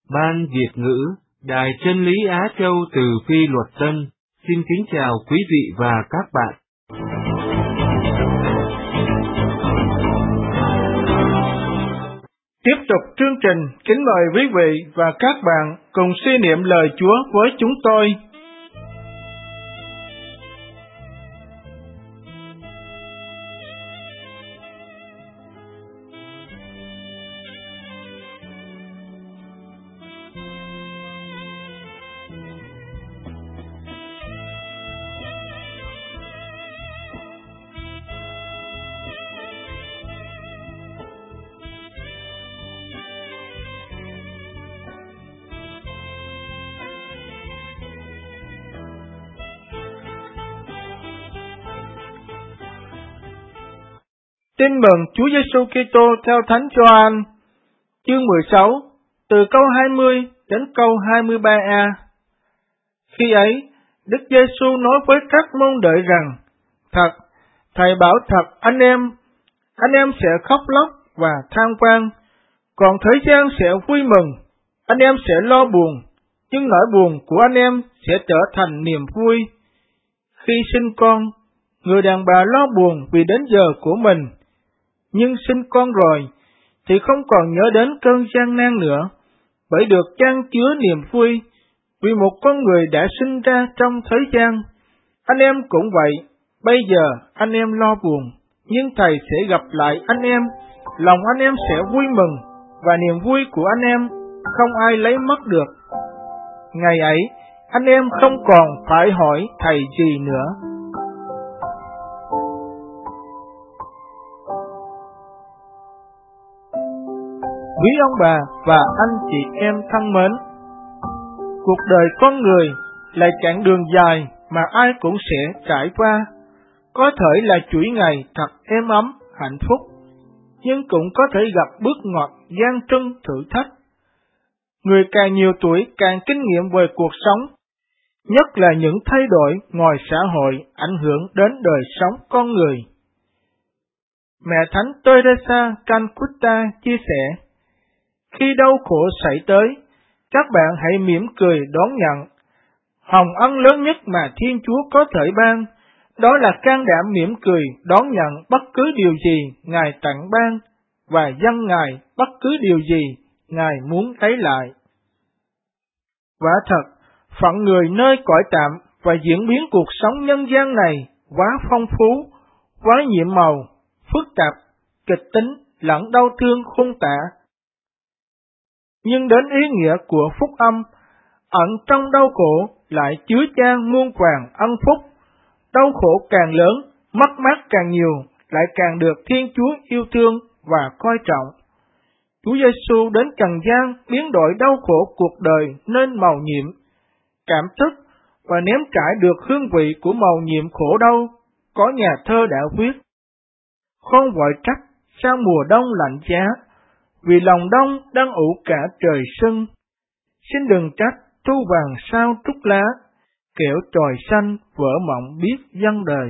Ban Việt ngữ, Đài Chân lý Á Châu từ Phi Luật Tân, xin kính chào quý vị và các bạn. Tiếp tục chương trình, kính mời quý vị và các bạn cùng suy niệm lời Chúa với chúng tôi. Tin mừng Chúa Giêsu Kitô theo Thánh Gioan, chương 16, từ câu 20 đến câu 23a. Khi ấy, Đức Giêsu nói với các môn đệ rằng: Thật, Thầy bảo thật anh em sẽ khóc lóc và than van, còn thế gian sẽ vui mừng. Anh em sẽ lo buồn, nhưng nỗi buồn của anh em sẽ trở thành niềm vui. Khi sinh con, người đàn bà lo buồn vì đến giờ của mình. Nhưng sinh con rồi, thì không còn nhớ đến cơn gian nan nữa, bởi được chan chứa niềm vui, vì một con người đã sinh ra trong thế gian. Anh em cũng vậy, bây giờ anh em lo buồn, nhưng Thầy sẽ gặp lại anh em, lòng anh em sẽ vui mừng, và niềm vui của anh em không ai lấy mất được. Ngày ấy, anh em không còn phải hỏi Thầy gì nữa. Quý ông bà và anh chị em thân mến, cuộc đời con người là chặng đường dài mà ai cũng sẽ trải qua. Có thể là chuỗi ngày thật êm ấm, hạnh phúc, nhưng cũng có thể gặp bước ngoặt gian truân thử thách. Người càng nhiều tuổi càng kinh nghiệm về cuộc sống, nhất là những thay đổi ngoài xã hội ảnh hưởng đến đời sống con người. Mẹ Thánh Teresa Calcutta chia sẻ: khi đau khổ xảy tới, các bạn hãy mỉm cười đón nhận. Hồng ân lớn nhất mà Thiên Chúa có thể ban, đó là can đảm mỉm cười đón nhận bất cứ điều gì Ngài tặng ban, và dâng Ngài bất cứ điều gì Ngài muốn lấy lại. Quả thật, phận người nơi cõi tạm và diễn biến cuộc sống nhân gian này quá phong phú, quá nhiệm màu, phức tạp, kịch tính, lẫn đau thương khôn tả. Nhưng đến ý nghĩa của phúc âm, ẩn trong đau khổ lại chứa chan muôn vàn ân phúc. Đau khổ càng lớn, mất mát càng nhiều, lại càng được Thiên Chúa yêu thương và coi trọng. Chúa Giêsu đến trần gian biến đổi đau khổ cuộc đời nên màu nhiệm, cảm thức và nếm trải được hương vị của màu nhiệm khổ đau. Có nhà thơ đã viết: không vội trách sao mùa đông lạnh giá, vì lòng đông đang ủ cả trời sưng. Xin đừng trách thu vàng sao trúc lá, kẻo trời xanh vỡ mộng biết dân đời.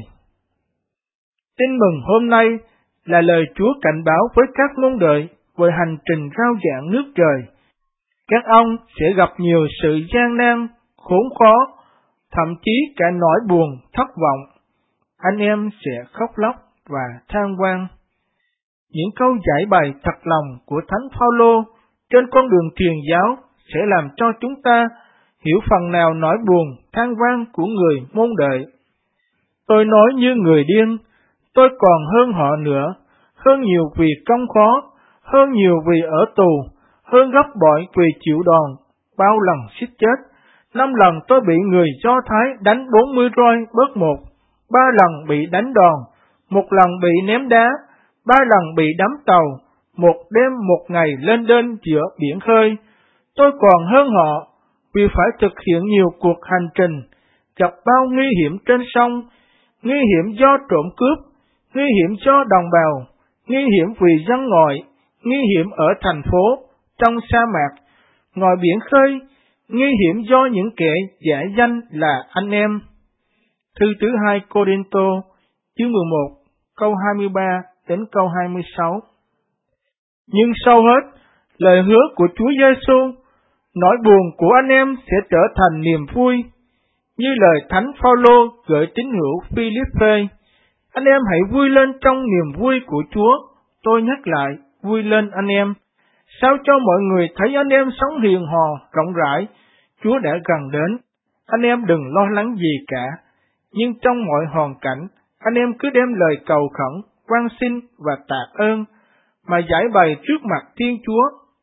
Tin mừng hôm nay là lời Chúa cảnh báo với các môn đệ về hành trình rao giảng nước trời. Các ông sẽ gặp nhiều sự gian nan, khốn khó, thậm chí cả nỗi buồn, thất vọng. Anh em sẽ khóc lóc và than van. Những câu giải bày thật lòng của Thánh Phaolô trên con đường truyền giáo sẽ làm cho chúng ta hiểu phần nào nỗi buồn, than van của người môn đệ. Tôi nói như người điên, tôi còn hơn họ nữa, hơn nhiều vì công khó, hơn nhiều vì ở tù, hơn gấp bội vì chịu đòn, bao lần suýt chết. 5 lần tôi bị người Do Thái đánh 40 roi bớt 1, 3 lần bị đánh đòn, 1 lần bị ném đá, 3 lần bị đắm tàu, 1 đêm 1 ngày lên đên giữa biển khơi. Tôi còn hơn họ, vì phải thực hiện nhiều cuộc hành trình, gặp bao nguy hiểm trên sông, nguy hiểm do trộm cướp, nguy hiểm do đồng bào, nguy hiểm vì dân ngoại, nguy hiểm ở thành phố, trong sa mạc, ngoài biển khơi, nguy hiểm do những kẻ giả danh là anh em. Thư thứ 2 Cô-rinh-tô, chương 11, câu 23 đến câu 26. Nhưng sau hết, lời hứa của Chúa Giêsu, Nỗi buồn của anh em sẽ trở thành niềm vui, như lời Thánh Phaolô gửi tín hữu Philippe. Anh em hãy vui lên trong niềm vui của Chúa. Tôi nhắc lại, vui lên anh em. Sao cho mọi người thấy anh em sống hiền hò, rộng rãi, Chúa đã gần đến. Anh em đừng lo lắng gì cả, nhưng trong mọi hoàn cảnh, anh em cứ đem lời cầu khẩn, van xin và tạ ơn, mà giải bày trước mặt Thiên Chúa.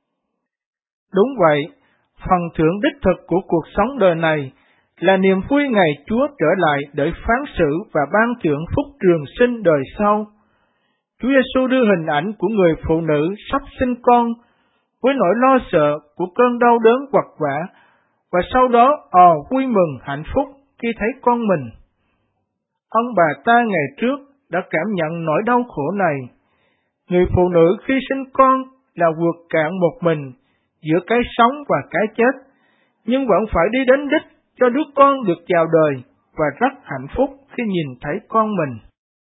Đúng vậy, phần thưởng đích thực của cuộc sống đời này là niềm vui ngày Chúa trở lại để phán xử và ban thưởng phúc trường sinh đời sau. Chúa Giêsu đưa hình ảnh của người phụ nữ sắp sinh con với nỗi lo sợ của cơn đau đớn quặt vã, và sau đó vui mừng hạnh phúc khi thấy con mình. Ông bà ta ngày trước đã cảm nhận nỗi đau khổ này. Người phụ nữ khi sinh con là vượt cạn một mình giữa cái sống và cái chết, nhưng vẫn phải đi đến đích cho đứa con được chào đời và rất hạnh phúc khi nhìn thấy con mình.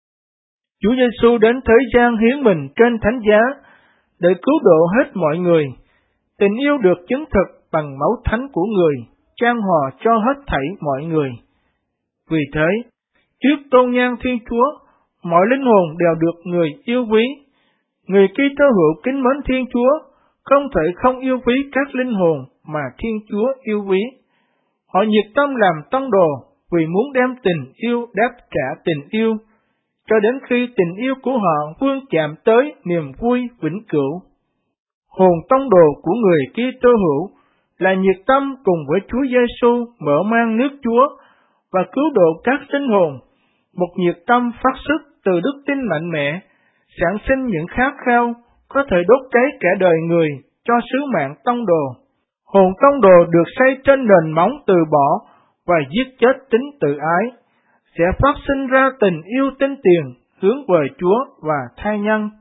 Chúa Giêsu đến thế gian hiến mình trên thánh giá để cứu độ hết mọi người. Tình yêu được chứng thực bằng máu thánh của người, chan hòa cho hết thảy mọi người. Vì thế, trước tôn nhan Thiên Chúa, mọi linh hồn đều được người yêu quý. Người Kitô hữu kính mến Thiên Chúa, không thể không yêu quý các linh hồn mà Thiên Chúa yêu quý. Họ nhiệt tâm làm tông đồ vì muốn đem tình yêu đáp trả tình yêu, cho đến khi tình yêu của họ vươn chạm tới niềm vui vĩnh cửu. Hồn tông đồ của người Kitô hữu là nhiệt tâm cùng với Chúa Giêsu mở mang nước Chúa và cứu độ các linh hồn. Một nhiệt tâm phát xuất từ đức tin mạnh mẽ, sản sinh những khát khao có thể đốt cháy cả đời người cho sứ mạng tông đồ. Hồn tông đồ được xây trên nền móng từ bỏ và giết chết tính tự ái, sẽ phát sinh ra tình yêu tinh tiền hướng về Chúa và tha nhân.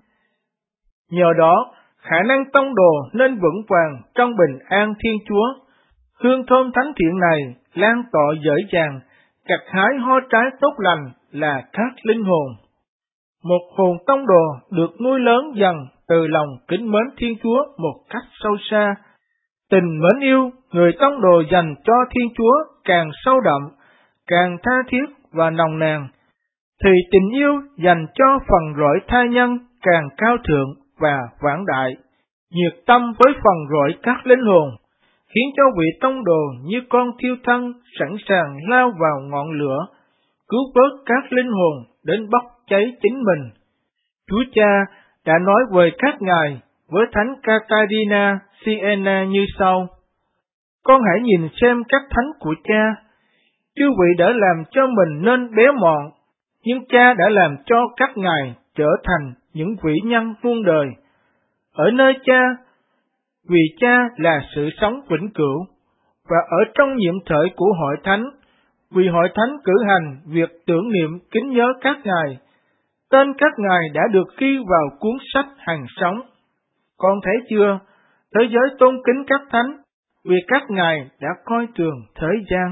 Nhờ đó, khả năng tông đồ nên vững vàng trong bình an Thiên Chúa. Hương thơm thánh thiện này lan tỏa dễ dàng, gặt hái hoa trái tốt lành là các linh hồn. Một hồn tông đồ được nuôi lớn dần từ lòng kính mến Thiên Chúa một cách sâu xa. Tình mến yêu người tông đồ dành cho Thiên Chúa càng sâu đậm, càng tha thiết và nồng nàn, thì tình yêu dành cho phần rỗi tha nhân càng cao thượng và vãng đại, nhiệt tâm với phần rỗi các linh hồn, khiến cho vị tông đồ như con thiêu thân sẵn sàng lao vào ngọn lửa, cứu vớt các linh hồn đến bốc cháy chính mình. Chúa Cha đã nói về các ngài với Thánh Catarina Siena như sau: Con hãy nhìn xem các thánh của Cha, chư vị đã làm cho mình nên bé mọn, nhưng Cha đã làm cho các ngài trở thành những vĩ nhân muôn đời. Ở nơi Cha, vì Cha là sự sống vĩnh cửu, và ở trong nhiệm thể của hội thánh, vì hội thánh cử hành việc tưởng niệm kính nhớ các ngài, tên các ngài đã được ghi vào cuốn sách hàng sống. Con thấy chưa, thế giới tôn kính các thánh, vì các ngài đã coi thường thế gian.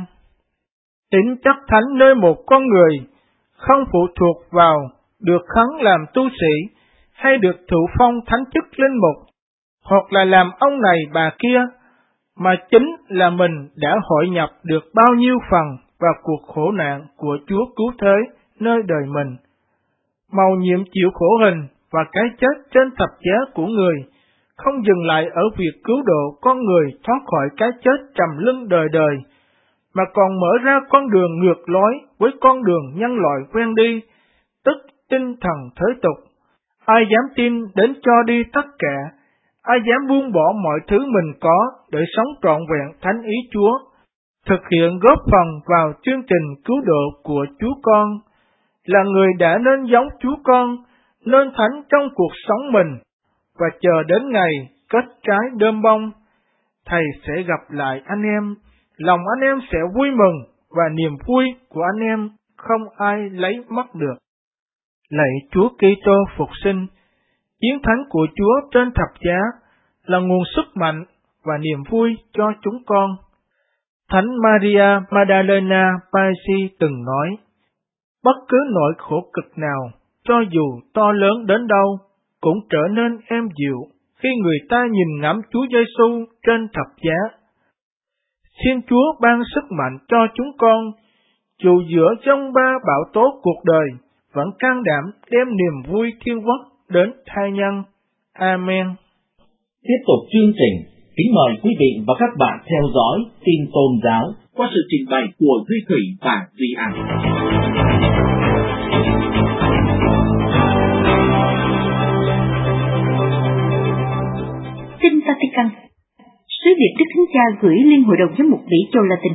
Tính chất thánh nơi một con người không phụ thuộc vào được khấn làm tu sĩ hay được thụ phong thánh chức linh mục, hoặc là làm ông này bà kia, mà chính là mình đã hội nhập được bao nhiêu phần vào cuộc khổ nạn của Chúa cứu thế nơi đời mình. Mầu nhiệm chịu khổ hình và cái chết trên thập giá của người không dừng lại ở việc cứu độ con người thoát khỏi cái chết trầm luân đời đời, mà còn mở ra con đường ngược lối với con đường nhân loại quen đi, tức tinh thần thế tục. Ai dám tin đến cho đi tất cả, ai dám buông bỏ mọi thứ mình có để sống trọn vẹn thánh ý Chúa, thực hiện góp phần vào chương trình cứu độ của Chúa Con, là người đã nên giống Chúa Con, nên thánh trong cuộc sống mình, và chờ đến ngày kết trái đơm bông, Thầy sẽ gặp lại anh em, lòng anh em sẽ vui mừng, và niềm vui của anh em không ai lấy mất được. Lạy Chúa Kitô phục sinh, chiến thắng của Chúa trên thập giá là nguồn sức mạnh và niềm vui cho chúng con. Thánh Maria Magdalena Paisi từng nói, bất cứ nỗi khổ cực nào, cho dù to lớn đến đâu, cũng trở nên êm dịu khi người ta nhìn ngắm Chúa Giêsu trên thập giá. Thiên Chúa ban sức mạnh cho chúng con, dù giữa trong ba bão tố cuộc đời, vẫn can đảm đem niềm vui thiên quốc đến thai nhân. Amen. Tiếp tục chương trình, kính mời quý vị và các bạn theo dõi tin tôn giáo qua sự trình bày của Duy Thủy và Duy An. Tin Vatican. Sứ điệp Đức Thánh Cha gửi Liên Hội đồng Giám mục Mỹ Châu Latin.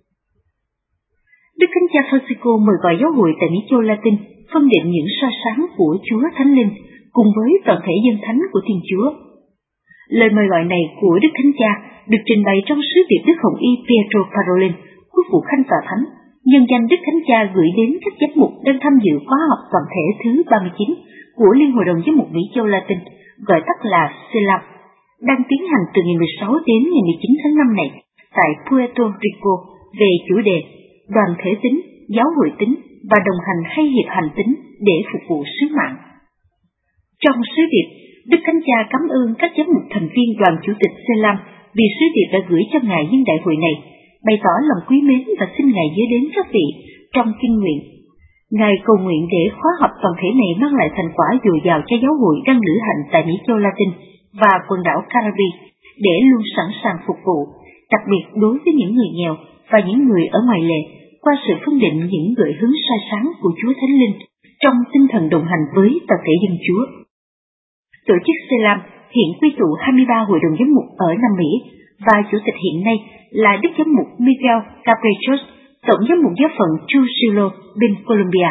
Đức Thánh Cha Francisco mời gọi giáo hội tại Mỹ Châu Latin phân định những soi sáng của Chúa Thánh Linh cùng với toàn thể dân thánh của Thiên Chúa. Lời mời gọi này của Đức Thánh Cha được trình bày trong sứ điệp Đức Hồng Y Pietro Parolin, quốc vụ Khanh tòa thánh, nhân danh Đức Thánh Cha gửi đến các giám mục đang tham dự khóa học toàn thể thứ 39 của Liên Hội đồng Giám mục Mỹ Châu Latin, gọi tắt là CELAM, đang tiến hành từ ngày 16 đến ngày 19 tháng 5 này tại Puerto Rico về chủ đề đoàn thể tính, giáo hội tính và đồng hành hay hiệp hành tính để phục vụ sứ mạng. Trong sứ điệp, Đức Thánh Cha cảm ơn các giám mục thành viên đoàn chủ tịch CELAM vì sứ điệp đã gửi cho Ngài nhân đại hội này, bày tỏ lòng quý mến và xin Ngài nhớ đến các vị trong kinh nguyện. Ngài cầu nguyện để khóa học toàn thể này mang lại thành quả dồi dào cho giáo hội đang lữ hành tại Mỹ Châu Latin và quần đảo Caribe để luôn sẵn sàng phục vụ, đặc biệt đối với những người nghèo và những người ở ngoài lề, qua sự phân định những gợi hướng soi sáng của Chúa Thánh Linh trong tinh thần đồng hành với toàn thể dân Chúa. Tổ chức CELAM hiện quy tụ 23 hội đồng giám mục ở Nam Mỹ và chủ tịch hiện nay là Đức Giám mục Miguel Caprichos, Tổng giám mục giáo phận Trujillo bên Colombia.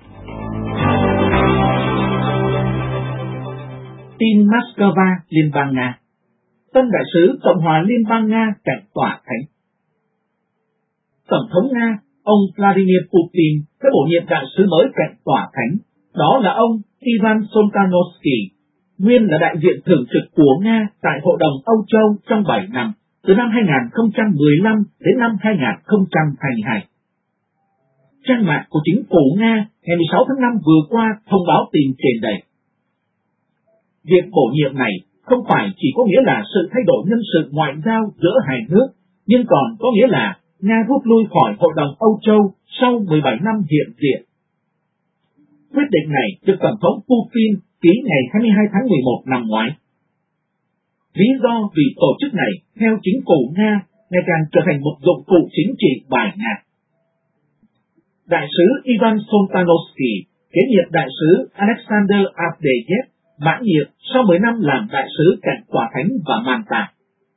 Tin Moscow, Liên bang Nga. Tân đại sứ Cộng hòa Liên bang Nga cạnh tòa thánh. Tổng thống Nga, ông Vladimir Putin đã bổ nhiệm đại sứ mới cạnh tòa thánh, đó là ông Ivan Soltanovsky, nguyên là đại diện thường trực của Nga tại Hội đồng Âu Châu trong 7 năm, từ năm 2015 đến năm 2022. Trang mạng của chính phủ Nga ngày 16 tháng 5 vừa qua thông báo tin trên đây. Việc bổ nhiệm này không phải chỉ có nghĩa là sự thay đổi nhân sự ngoại giao giữa hai nước, nhưng còn có nghĩa là Nga rút lui khỏi Hội đồng Âu Châu sau 17 năm hiện diện. Quyết định này được Tổng thống Putin ký ngày 22 tháng 11 năm ngoái. Lý do vì tổ chức này, theo chính phủ Nga, ngày càng trở thành một dụng cụ chính trị bài Nga. Đại sứ Ivan Soltanovsky kế nhiệm đại sứ Alexander Avdeyev mãn nhiệm sau 10 năm làm đại sứ cạnh tòa thánh và Malta.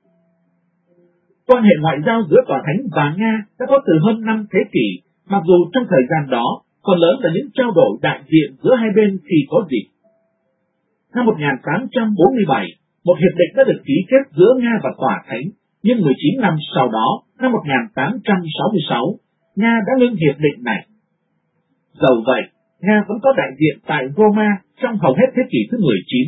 Quan hệ ngoại giao giữa tòa thánh và Nga đã có từ hơn 5 thế kỷ, mặc dù trong thời gian đó phần lớn là những trao đổi đại diện giữa hai bên khi có dịp. Năm 1847, một hiệp định đã được ký kết giữa Nga và tòa thánh, nhưng 19 năm sau đó, năm 1866, Nga đã ngưng hiệp định này. Dẫu vậy, Nga vẫn có đại diện tại Roma trong hầu hết thế kỷ thứ 19.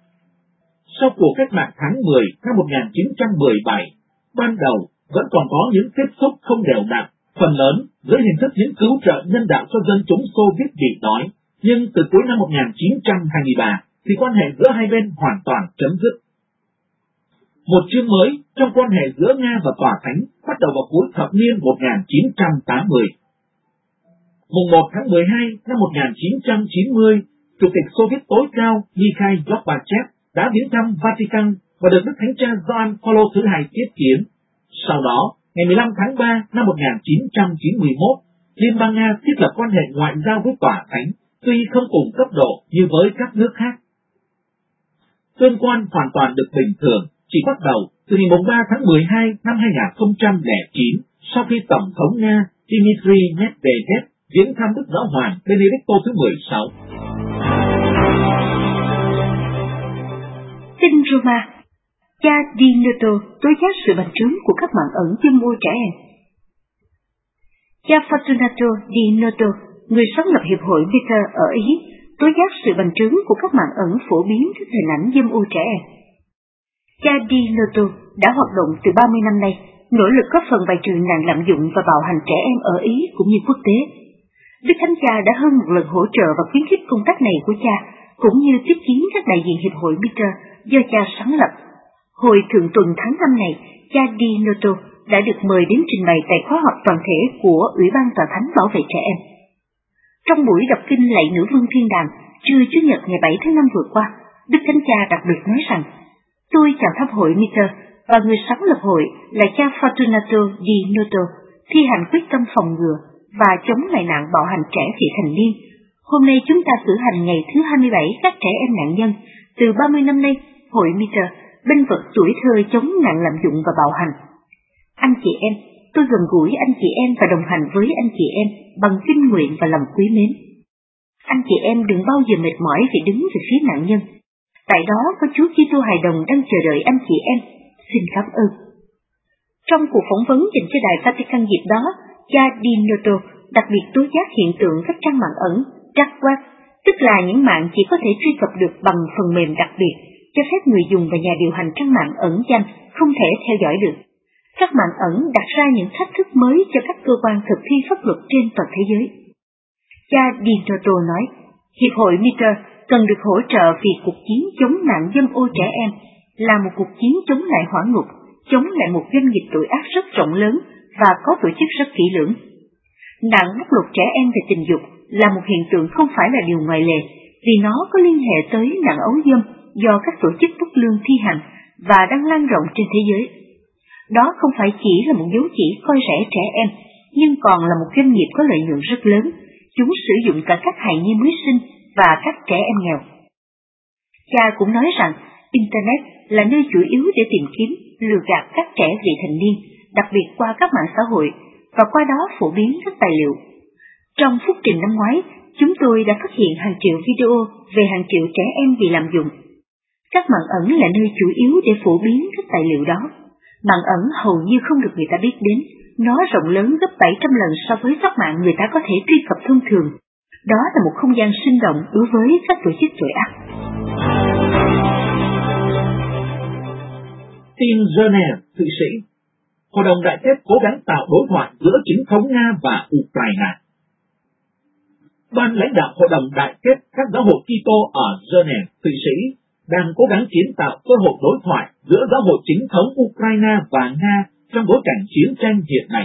Sau cuộc cách mạng tháng 10 năm 1917, ban đầu vẫn còn có những tiếp xúc không đều đặn, phần lớn dưới hình thức những cứu trợ nhân đạo cho dân chúng Xô Viết bị đói, nhưng từ cuối năm 1923 thì quan hệ giữa hai bên hoàn toàn chấm dứt. Một chương mới trong quan hệ giữa Nga và tòa thánh bắt đầu vào cuối thập niên 1980. Mùng 1 tháng 12 năm 1990, Chủ tịch Xô Viết tối cao Mikhail Gorbachev đã đến thăm Vatican và được Đức Thánh Cha Gioan Phaolô thứ hai tiếp kiến. Sau đó, ngày 15 tháng 3 năm 1991, Liên bang Nga thiết lập quan hệ ngoại giao với tòa thánh, tuy không cùng cấp độ như với các nước khác. Tương quan hoàn toàn được bình thường chỉ bắt đầu từ ngày 3 tháng 12 năm 2009, sau khi Tổng thống Nga Dmitry Medvedev viếng thăm Đức Giáo hoàng Benedicto thứ 16. Tin Roma. Cha Di Noto tố giác sự bành trướng của các mạng ẩn dâm ô trẻ em. Cha Fortunato Di Noto, người sáng lập Hiệp hội Peter ở Ý, tố giác sự bành trướng của các mạng ẩn phổ biến các hình ảnh dâm ô trẻ em. Cha Di Noto đã hoạt động từ 30 năm nay, nỗ lực góp phần bài trừ nạn lạm dụng và bạo hành trẻ em ở Ý cũng như quốc tế. Đức Thánh Cha đã hơn một lần hỗ trợ và khuyến khích công tác này của cha, cũng như tiếp kiến các đại diện Hiệp hội Peter do cha sáng lập. Hồi thượng tuần tháng 5 này, cha Di Noto đã được mời đến trình bày tại khóa họp toàn thể của Ủy ban Tòa Thánh Bảo vệ Trẻ Em. Trong buổi đọc kinh lạy Nữ Vương Thiên Đàng trưa Chủ nhật ngày 7 tháng 5 vừa qua, Đức Thánh Cha đặc biệt nói rằng: "Tôi chào tháp hội Mitre và người sáng lập hội là cha Fortunato Di Noto thi hành quyết tâm phòng ngừa và chống lại nạn bạo hành trẻ vị thành niên. Hôm nay chúng ta cử hành ngày thứ 27 các trẻ em nạn nhân. Từ 30 năm nay, hội Mitre bênh vực tuổi thơ chống nạn lạm dụng và bạo hành. Anh chị em, tôi gần gũi anh chị em và đồng hành với anh chị em bằng kinh nguyện và lòng quý mến. Anh chị em đừng bao giờ mệt mỏi vì đứng về phía nạn nhân. Tại đó có Chúa Kitô hài đồng đang chờ đợi anh chị em. Xin cảm ơn." Trong cuộc phỏng vấn dành cho Đài Vatican dịp đó, cha Di Noto đặc biệt tố giác hiện tượng các trang mạng ẩn, dark web, tức là những mạng chỉ có thể truy cập được bằng phần mềm đặc biệt, cho phép người dùng và nhà điều hành trang mạng ẩn danh không thể theo dõi được. Các mạng ẩn đặt ra những thách thức mới cho các cơ quan thực thi pháp luật trên toàn thế giới. Cha Di Noto nói, Hiệp hội Mitre cần được hỗ trợ vì cuộc chiến chống nạn dâm ô trẻ em là một cuộc chiến chống lại hỏa ngục, chống lại một doanh nghiệp tội ác rất rộng lớn và có tổ chức rất kỹ lưỡng. Nạn bóc lột trẻ em về tình dục là một hiện tượng không phải là điều ngoại lệ, vì nó có liên hệ tới nạn ấu dâm do các tổ chức bất lương thi hành và đang lan rộng trên thế giới. Đó không phải chỉ là một dấu chỉ coi rẻ trẻ em, nhưng còn là một doanh nghiệp có lợi nhuận rất lớn. Chúng sử dụng cả các hài nhi mới sinh và các trẻ em nghèo. Cha cũng nói rằng Internet là nơi chủ yếu để tìm kiếm, lừa gạt các trẻ vị thành niên, đặc biệt qua các mạng xã hội, và qua đó phổ biến các tài liệu. Trong phúc trình năm ngoái, chúng tôi đã phát hiện hàng triệu video về hàng triệu trẻ em bị lạm dụng. Các mạng ẩn là nơi chủ yếu để phổ biến các tài liệu đó. Mạng ẩn hầu như không được người ta biết đến, nó rộng lớn gấp 700 lần so với các mạng người ta có thể truy cập thông thường. Đó là một không gian sinh động đối với các tổ chức tội ác. Tin Geneva, Thụy Sĩ. Hội đồng Đại kết cố gắng tạo đối thoại giữa chính thống Nga và Ukraine. Ban lãnh đạo Hội đồng Đại kết các giáo hội Kitô ở Geneva, Thụy Sĩ đang cố gắng kiến tạo cơ hội đối thoại giữa giáo hội chính thống Ukraine và Nga trong bối cảnh chiến tranh hiện nay.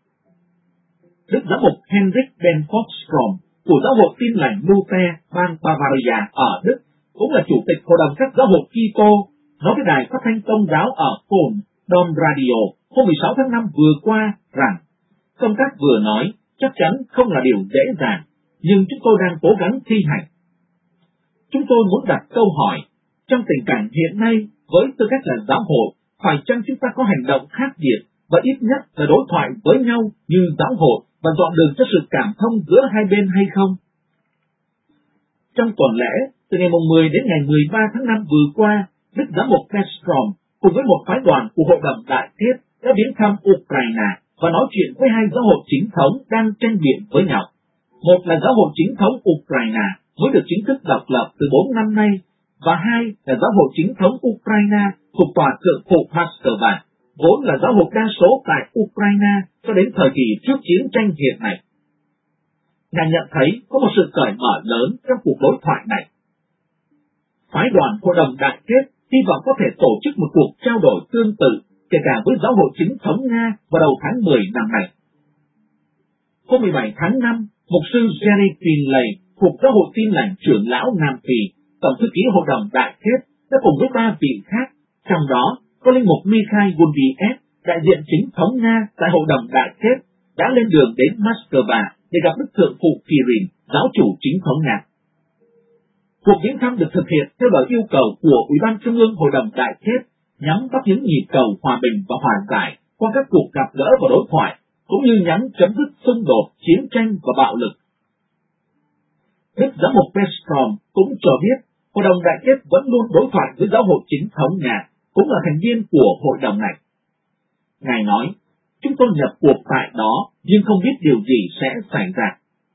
Đức Giám mục Henrik Benfordstrom của giáo hội Tin lành Luther bang Bavaria ở Đức cũng là chủ tịch Hội đồng các giáo hội Kitô nói với đài phát thanh công giáo ở Cologne, Dom Radio hôm 16 tháng 5 vừa qua rằng công tác vừa nói chắc chắn không là điều dễ dàng, nhưng chúng tôi đang cố gắng thi hành. Chúng tôi muốn đặt câu hỏi, trong tình cảnh hiện nay với tư cách là giáo hội, phải chăng chúng ta có hành động khác biệt và ít nhất là đối thoại với nhau như giáo hội và dọn đường cho sự cảm thông giữa hai bên hay không? Trong tuần lễ, từ ngày 10 đến ngày 13 tháng 5 vừa qua, Đức Giám mục Benfordstrom cùng với một phái đoàn của Hội đồng Đại kết đã đến thăm Ukraine và nói chuyện với hai giáo hội chính thống đang tranh biện với nhau. Một là giáo hội chính thống Ukraine mới được chính thức độc lập từ 4 năm nay, và hai là giáo hội chính thống Ukraine thuộc tòa thượng phụ Moscow, vốn là giáo hội đa số tại Ukraine cho đến thời kỳ trước chiến tranh hiện nay. Ngài nhận thấy có một sự cởi mở lớn trong cuộc đối thoại này. Phái đoàn Hội đồng Đại kết hy vọng có thể tổ chức một cuộc trao đổi tương tự kể cả với giáo hội chính thống Nga vào đầu tháng 10 năm nay. Hôm 17 tháng 5, mục sư Jerry Finlay thuộc giáo hội Tin lành trưởng lão Nam Phi, tổng thư ký Hội đồng Đại kết, đã cùng với 3 vị khác, trong đó có linh mục Mikhail Gundiev, đại diện chính thống Nga tại Hội đồng Đại kết, đã lên đường đến Moscow để gặp Đức Thượng phụ Kirill, giáo chủ chính thống Nga. Cuộc viếng thăm được thực hiện theo lời yêu cầu của Ủy ban Trung ương Hội đồng Đại kết, nhắm bắt những nhịp cầu hòa bình và hòa giải qua các cuộc gặp gỡ và đối thoại, cũng như nhằm chấm dứt xung đột, chiến tranh và bạo lực. Đức Giám mục Benfordstrom cũng cho biết Hội đồng Đại kết vẫn luôn đối thoại với giáo hội chính thống Nga, cũng là thành viên của hội đồng này. Ngài nói, chúng tôi nhập cuộc tại đó nhưng không biết điều gì sẽ xảy ra.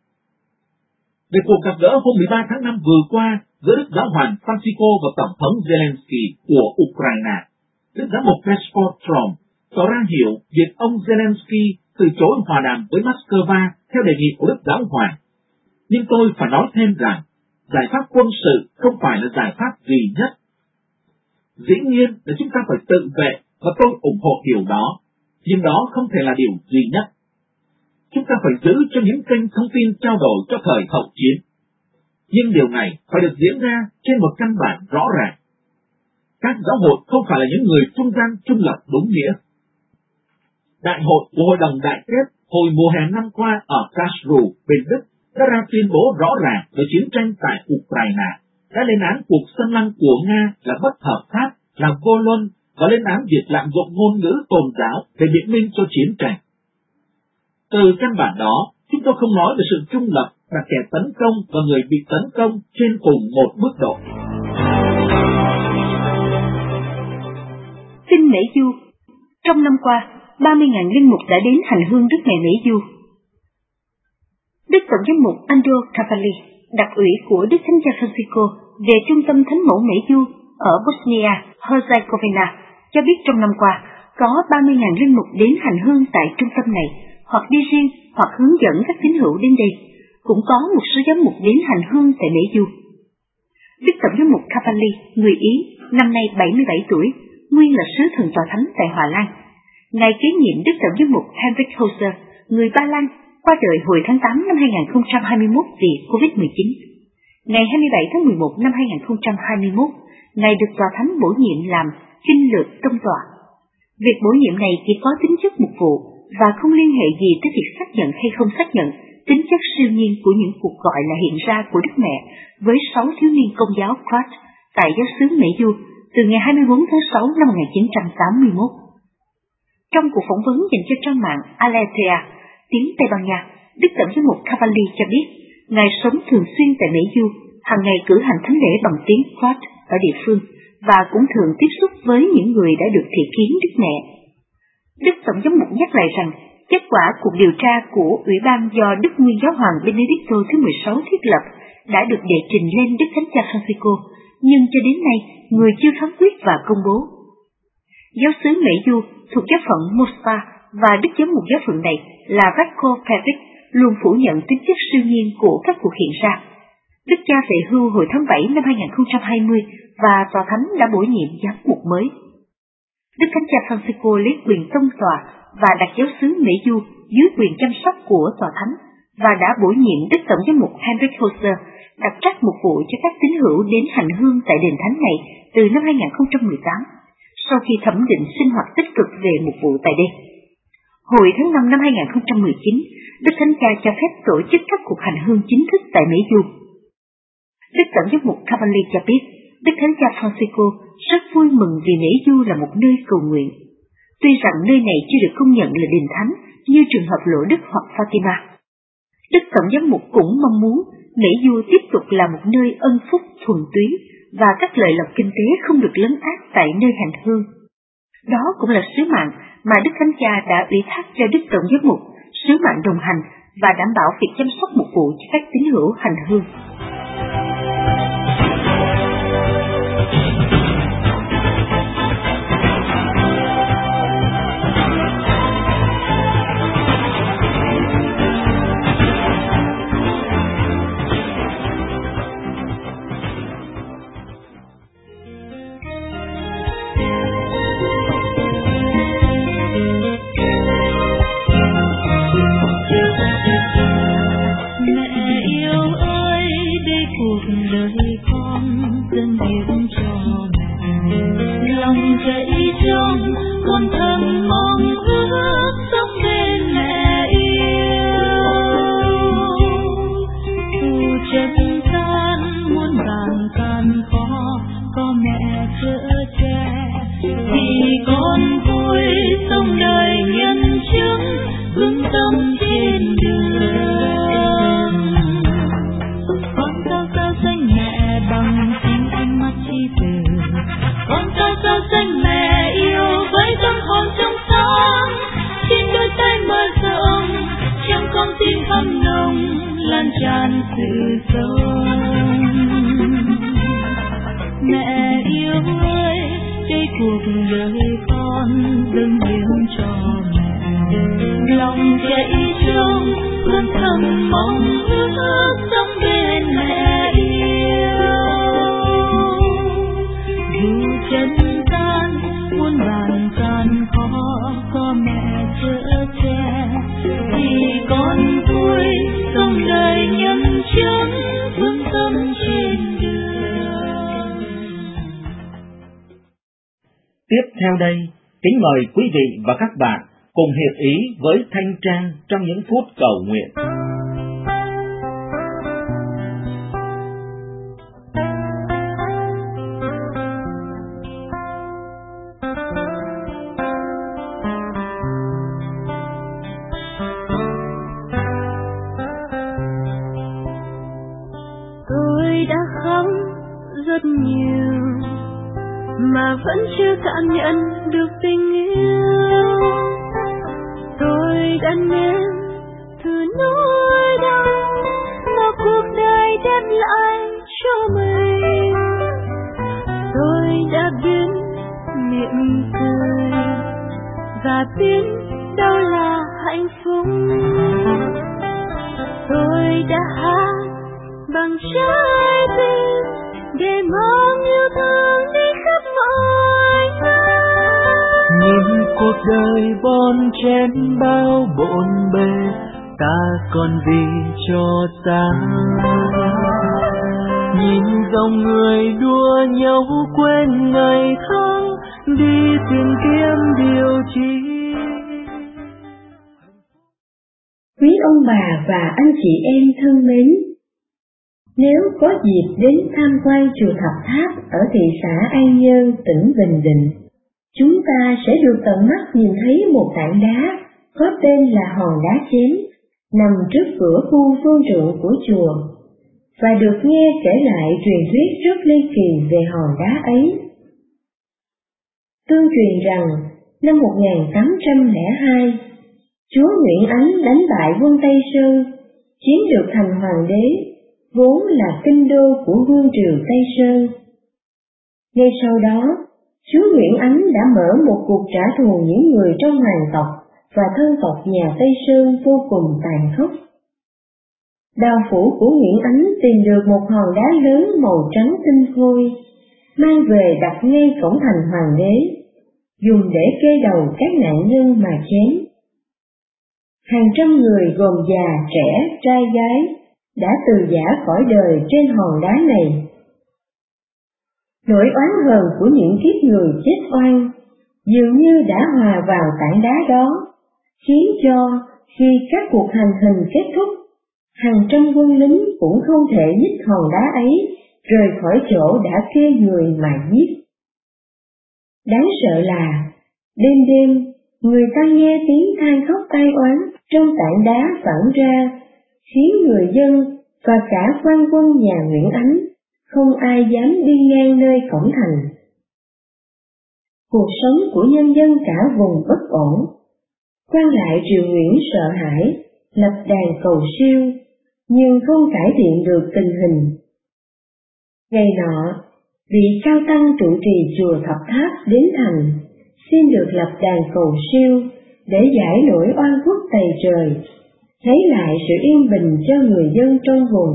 Về cuộc gặp gỡ hôm 13 tháng 5 vừa qua giữa Đức Giáo hoàng Francisco và Tổng thống Zelensky của Ukraine, Đức Giám mục Benfordstrom tỏ ra hiểu việc ông Zelensky từ chối hòa đàm với Moscow theo đề nghị của Đức Giáo hoàng. Nhưng tôi phải nói thêm rằng, giải pháp quân sự không phải là giải pháp duy nhất. Dĩ nhiên là chúng ta phải tự vệ và tôi ủng hộ điều đó. nhưng đó không thể là điều duy nhất. Chúng ta phải giữ cho những kênh thông tin trao đổi cho thời hậu chiến. Nhưng điều này phải được diễn ra trên một căn bản rõ ràng. Các giáo hội không phải là những người trung gian trung lập đúng nghĩa. Đại hội của Hội đồng Đại kết hồi mùa hè năm qua ở Karlsruhe, bên Đức đã ra tuyên bố rõ ràng về chiến tranh tại Ukraine, đã lên án cuộc xâm lăng của Nga là bất hợp pháp, là vô luân và lên án việc lạm dụng ngôn ngữ tôn giáo để biện minh cho chiến tranh. Từ căn bản đó, chúng tôi không nói về sự trung lập là kẻ tấn công và người bị tấn công trên cùng một mức độ. Tin Mễ Du. Trong năm qua, 30.000 linh mục đã đến hành hương Đức Mẹ Mễ Du. Đức Tổng giám mục Andrew Cavalli, đặc ủy của Đức Thánh Cha Francisco về Trung tâm Thánh mẫu Mễ Du ở Bosnia-Herzegovina, cho biết trong năm qua có 30.000 linh mục đến hành hương tại trung tâm này, hoặc đi riêng hoặc hướng dẫn các tín hữu đến đây. Cũng có một số giám mục đến hành hương tại Mễ Du. Đức Tổng giám mục Cavalli, người Ý, năm nay 77 tuổi, nguyên là sứ thần tòa thánh tại Hòa Lan. Ngài kế nhiệm Đức Tổng giám mục Henrik Hauser, người Ba Lan, qua đời hồi tháng 8 năm 2021 vì Covid-19. Ngày 27 tháng 11 năm 2021, Ngài được tòa thánh bổ nhiệm làm kinh lược trong tòa. Việc bổ nhiệm này chỉ có tính chất mục vụ và không liên hệ gì tới việc xác nhận hay không xác nhận tính chất siêu nhiên của những cuộc gọi là hiện ra của Đức Mẹ với 6 thiếu niên Công giáo Christ tại giáo xứ Mễ Du từ ngày 24 tháng 6 năm 1981. Trong cuộc phỏng vấn dành cho trang mạng Aletheia, tiếng Tây Ban Nha, Đức Tổng giám mục Cavalli cho biết, Ngài sống thường xuyên tại Mễ Du, hàng ngày cử hành thánh lễ bằng tiếng Christ ở địa phương và cũng thường tiếp xúc với những người đã được thị kiến Đức Mẹ. Đức Tổng giám mục nhắc lại rằng, kết quả cuộc điều tra của Ủy ban do Đức Nguyên Giáo hoàng Benedicto thứ 16 thiết lập đã được đệ trình lên Đức Thánh Cha Francisco, nhưng cho đến nay người chưa phán quyết và công bố. Giáo xứ Mễ Du thuộc giáo phận Mospa và Đức giám mục giáo phận này là Ratko Pevic luôn phủ nhận tính chất siêu nhiên của các cuộc hiện ra. Đức cha về hưu hồi tháng 7 năm 2020 và tòa thánh đã bổ nhiệm giám mục mới. Đức Thánh Cha Francisco lấy quyền tông tòa và đặt giáo xứ Mễ Du dưới quyền chăm sóc của tòa thánh và đã bổ nhiệm Đức Tổng giám mục Henrik Hauser đặt trách mục vụ cho các tín hữu đến hành hương tại đền thánh này từ năm 2018, sau khi thẩm định sinh hoạt tích cực về mục vụ tại đây. Hồi tháng 5 năm 2019, Đức Thánh Cha cho phép tổ chức các cuộc hành hương chính thức tại Mễ Du. Đức Tổng giám mục Cavalli cho biết, Đức Thánh Cha Francisco rất vui mừng vì Mễ Du là một nơi cầu nguyện. Tuy rằng nơi này chưa được công nhận là đền thánh như trường hợp Lộ Đức hoặc Fatima. Đức Tổng giám mục cũng mong muốn Mễ Du tiếp tục là một nơi ân phúc thuần túy và các lợi lộc kinh tế không được lấn át tại nơi hành hương. Đó cũng là sứ mạng mà Đức Thánh Cha đã ủy thác cho Đức Tổng giám mục, sứ mạng đồng hành và đảm bảo việc chăm sóc mục vụ cho các tín hữu hành hương. Mẹ yêu ơi, đây cuộc đời con dâng hiến cho mẹ, lòng chạy trông luôn thầm mong ước sống bên mẹ yêu. Dù chân gian muôn vàn gian khó, có mẹ chở che thì con vui dòng đời nhân chứng thương tâm trên đường. Tiếp theo đây, kính mời quý vị và các bạn cùng hiệp ý với Thanh Trang trong những phút cầu nguyện. Tôi đã khóc rất nhiều mà vẫn chưa cảm nhận được tình yêu. Tôi đã nếm thử nỗi đau mà cuộc đời đem lại cho mình. Tôi đã biết mỉm cười và biết đâu là hạnh phúc. Tôi đã hát bằng trái tim để mang yêu thương đi khắp mọi nơi. Nhìn cuộc đời bon chen bao bộn bề, ta còn vì cho ta. Nhìn dòng người đua nhau quên ngày tháng, đi tìm kiếm điều chi. Quý ông bà và anh chị em thân mến, nếu có dịp đến tham quan chùa Thập Tháp ở thị xã An Nhơn, tỉnh Bình Định, chúng ta sẽ được tận mắt nhìn thấy một tảng đá có tên là Hòn Đá Chém, nằm trước cửa khu phương trượng của chùa, và được nghe kể lại truyền thuyết rất ly kỳ về hòn đá ấy. Tương truyền rằng, năm 1802, chúa Nguyễn Ánh đánh bại quân Tây Sơn, chiếm được thành hoàng đế, vốn là kinh đô của vương triều Tây Sơn. Ngay sau đó, chúa Nguyễn Ánh đã mở một cuộc trả thù những người trong hoàng tộc và thân tộc nhà Tây Sơn vô cùng tàn khốc. Đào phủ của Nguyễn Ánh tìm được một hòn đá lớn màu trắng tinh khôi, mang về đặt ngay cổng thành hoàng đế, dùng để kê đầu các nạn nhân mà chém. Hàng trăm người gồm già, trẻ, trai gái đã từ giã khỏi đời trên hòn đá này. Nỗi oán hờn của những kiếp người chết oan dường như đã hòa vào tảng đá đó, khiến cho khi các cuộc hành hình kết thúc, hàng trăm quân lính cũng không thể nhích hòn đá ấy rời khỏi chỗ đã kê người mà giết. Đáng sợ là, đêm đêm, người ta nghe tiếng than khóc tai oán trong tảng đá phản ra, khiến người dân và cả quan quân nhà Nguyễn Ánh không ai dám đi ngang nơi cổng thành. Cuộc sống của nhân dân cả vùng bất ổn. Quan lại triều Nguyễn sợ hãi, lập đàn cầu siêu, nhưng không cải thiện được tình hình. Ngày nọ, vị cao tăng trụ trì chùa Thập Tháp đến thành, xin được lập đàn cầu siêu để giải nỗi oan khuất tày trời, lấy lại sự yên bình cho người dân trong vùng.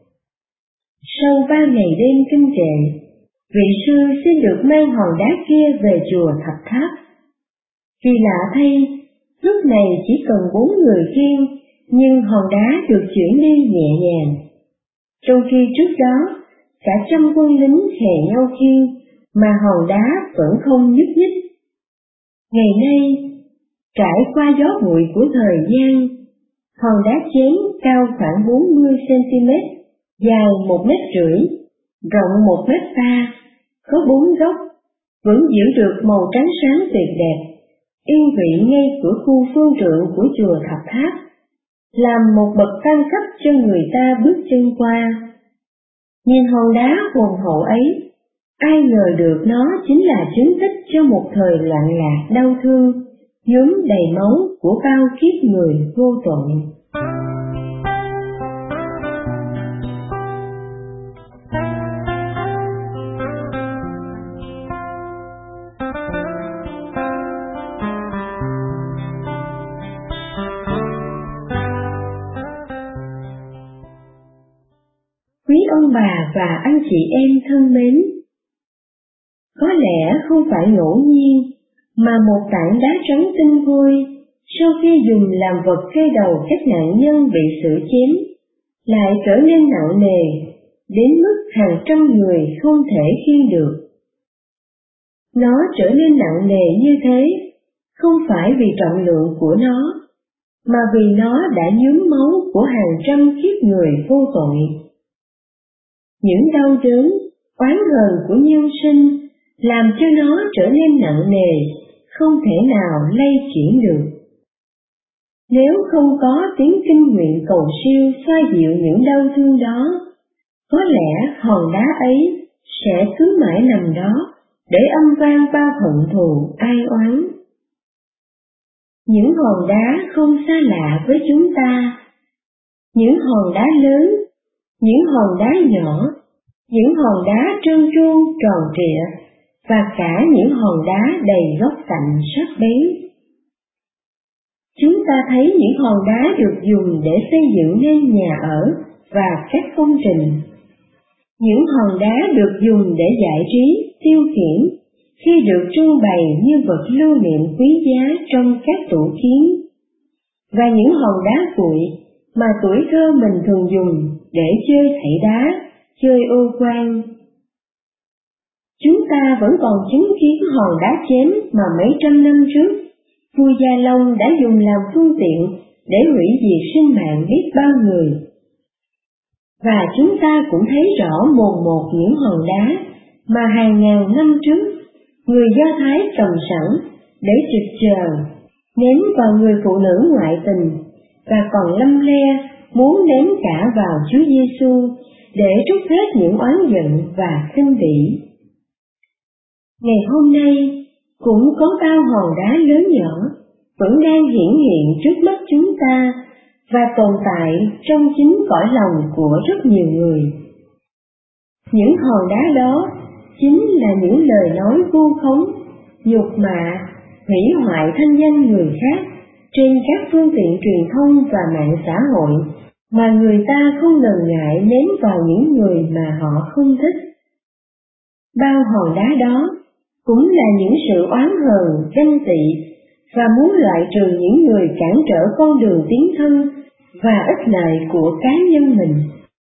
Sau 3 ngày đêm kinh kệ, vị sư xin được mang hòn đá kia về chùa Thập Tháp. Kỳ lạ thay, lúc này chỉ cần 4 người khiêng, nhưng hòn đá được chuyển đi nhẹ nhàng. Trong khi trước đó, cả trăm quân lính hè nhau khiêng, mà hòn đá vẫn không nhúc nhích. Ngày nay, trải qua gió bụi của thời gian, hòn đá chém cao khoảng 40 cm, dài 1,5 m, rộng 1,3 m, có 4 góc, vẫn giữ được màu trắng sáng tuyệt đẹp, yên vị ngay cửa khu phương trượng của chùa Thập Tháp, làm một bậc tam cấp cho người ta bước chân qua. Nhìn hòn đá hồn hậu ấy, ai ngờ được nó chính là chứng tích cho một thời loạn lạc đau thương, nhuốm đầy máu của bao kiếp người vô tội. Quý ông bà và anh chị em thân mến, có lẽ không phải ngẫu nhiên mà một tảng đá trắng tinh khôi sau khi dùng làm vật kê đầu các nạn nhân bị xử chém, lại trở nên nặng nề, đến mức hàng trăm người không thể khiêng được. Nó trở nên nặng nề như thế, không phải vì trọng lượng của nó, mà vì nó đã nhuốm máu của hàng trăm kiếp người vô tội. Những đau đớn, oán hờn của nhân sinh làm cho nó trở nên nặng nề, không thể nào lay chuyển được. Nếu không có tiếng kinh nguyện cầu siêu xoa dịu những đau thương đó, có lẽ hòn đá ấy sẽ cứ mãi nằm đó để âm vang bao hận thù ai oán. Những hòn đá không xa lạ với chúng ta, những hòn đá lớn, những hòn đá nhỏ, những hòn đá trơn tru tròn trịa, và cả những hòn đá đầy góc cạnh sắc bén. Chúng ta thấy những hòn đá được dùng để xây dựng nên nhà ở và các công trình. Những hòn đá được dùng để giải trí, tiêu khiển, khi được trưng bày như vật lưu niệm quý giá trong các tủ kiến. Và những hòn đá cuội mà tuổi thơ mình thường dùng để chơi thảy đá, chơi ô quan. Chúng ta vẫn còn chứng kiến hòn đá chém mà mấy trăm năm trước, vua Gia Long đã dùng làm phương tiện để hủy diệt sinh mạng biết bao người. Và chúng ta cũng thấy rõ mồn một những hòn đá mà hàng ngàn năm trước, người Do Thái cầm sẵn để trực chờ, ném vào người phụ nữ ngoại tình, và còn lăm le muốn ném cả vào Chúa Giêsu để trút hết những oán giận và khinh bỉ. Ngày hôm nay, cũng có bao hòn đá lớn nhỏ vẫn đang hiển hiện trước mắt chúng ta và tồn tại trong chính cõi lòng của rất nhiều người. Những hòn đá đó chính là những lời nói vu khống, nhục mạ, hủy hoại thanh danh người khác trên các phương tiện truyền thông và mạng xã hội mà người ta không ngần ngại ném vào những người mà họ không thích. Bao hòn đá đó cũng là những sự oán hờn, ganh tị và muốn loại trừ những người cản trở con đường tiến thân và ích lợi của cá nhân mình.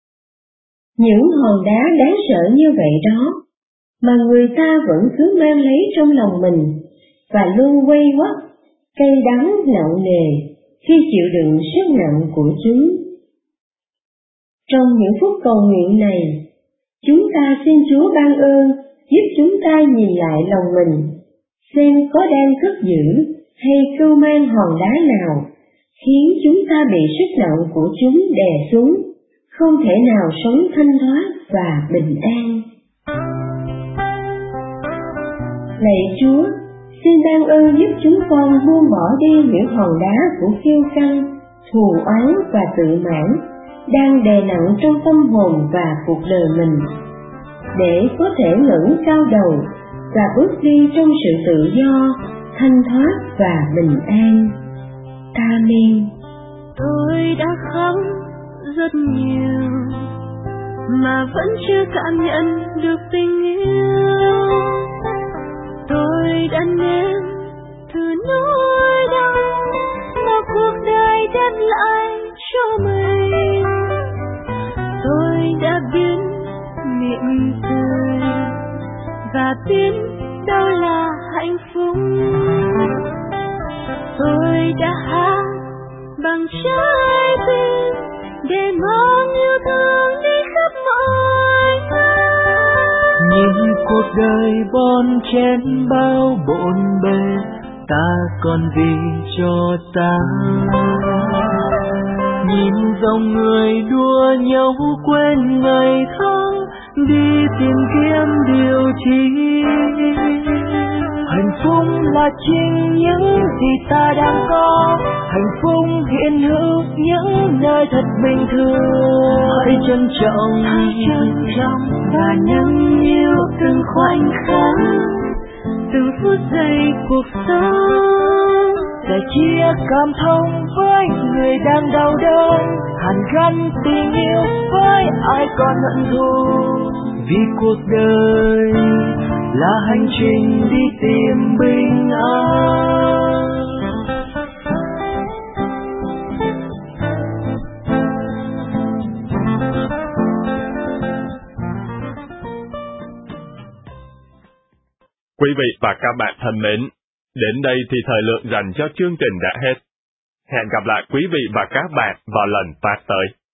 Những hòn đá đáng sợ như vậy đó mà người ta vẫn cứ mang lấy trong lòng mình và luôn quay quắt, cay đắng nặng nề khi chịu đựng sức nặng của chúng. Trong những phút cầu nguyện này, chúng ta xin Chúa ban ơn giúp chúng ta nhìn lại lòng mình, xem có đang cất giữ hay cưu mang hòn đá nào khiến chúng ta bị sức nặng của chúng đè xuống, không thể nào sống thanh thoát và bình an. Lạy Chúa, xin ban ơn giúp chúng con buông bỏ đi những hòn đá của kiêu căng, thù oán và tự mãn đang đè nặng trong tâm hồn và cuộc đời mình, để có thể ngẩng cao đầu và bước đi trong sự tự do, thanh thoát và bình an. Amen. Tôi đã khóc rất nhiều mà vẫn chưa cảm nhận được tình yêu. Tôi đã nếm thử nỗi đau mà cuộc đời đem lại cho mình. Tôi đã biến miệng cười và biết đâu là hạnh phúc. Tôi đã hát bằng trái tim để mang yêu thương đi khắp mọi nơi. Nhìn cuộc đời bon chen bao bộn bề, ta còn vì cho ta. Nhìn dòng người đua nhau quên ngày tháng, đi tìm kiếm điều chi. Hạnh phúc là chính những gì ta đang có, hạnh phúc hiện hữu những nơi thật bình thường. Hãy trân trọng và nâng niu từng khoảnh khắc, từng phút giây cuộc sống. để chia cảm thông với người đang đau đớn, hàn gắn tình yêu với ai còn hận thù. Vì cuộc đời là hành trình đi tìm bình an. Quý vị và các bạn thân mến, đến đây thì thời lượng dành cho chương trình đã hết. Hẹn gặp lại quý vị và các bạn vào lần phát tới.